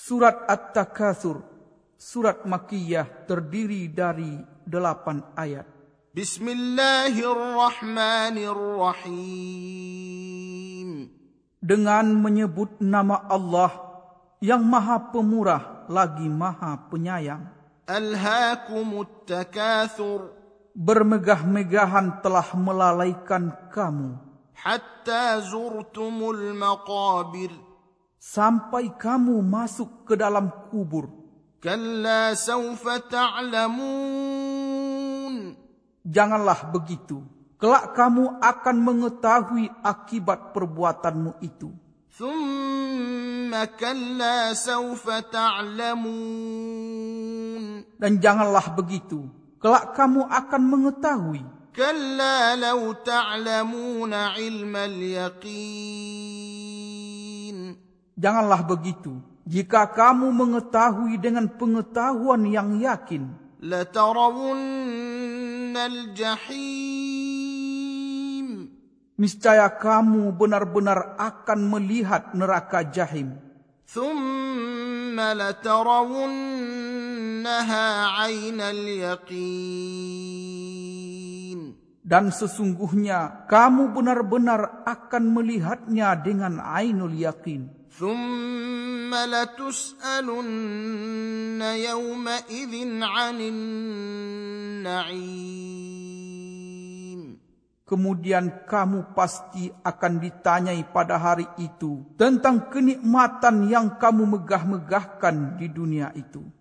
Surat At-Takatsur, surat Makkiyah, terdiri dari 8 ayat. Bismillahirrahmanirrahim. Dengan menyebut nama Allah yang Maha Pemurah lagi Maha Penyayang. Alhaakumut takatsur. Bermegah-megahan telah melalaikan kamu, hatta zurtumul maqabir. sampai kamu masuk ke dalam kubur. Kalla sawfa ta'lamun. Janganlah begitu, kelak kamu akan mengetahui akibat perbuatanmu itu. Thumma kalla sawfa ta'lamun. Dan janganlah begitu, kelak kamu akan mengetahui. Kalla law ta'lamuna ilmal yaqin. Janganlah begitu, jika kamu mengetahui dengan pengetahuan yang yakin. Latarawunnal jahim. Niscaya kamu benar-benar akan melihat neraka jahim. Thumma latarawunnaha 'ainal yaqin. Dan sesungguhnya kamu benar-benar akan melihatnya dengan ainul yakin. Thumma latus'alunna yawma'idhin 'anil na'im. Kemudian kamu pasti akan ditanyai pada hari itu tentang kenikmatan yang kamu megah-megahkan di dunia itu.